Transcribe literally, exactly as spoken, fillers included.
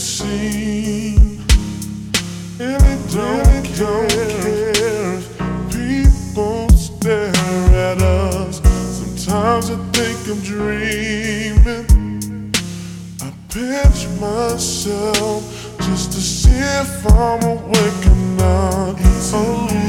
scene. Really don't, really don't care if people stare at us. Sometimes I think I'm dreaming. I pinch myself just to see if I'm awake or not. Oh,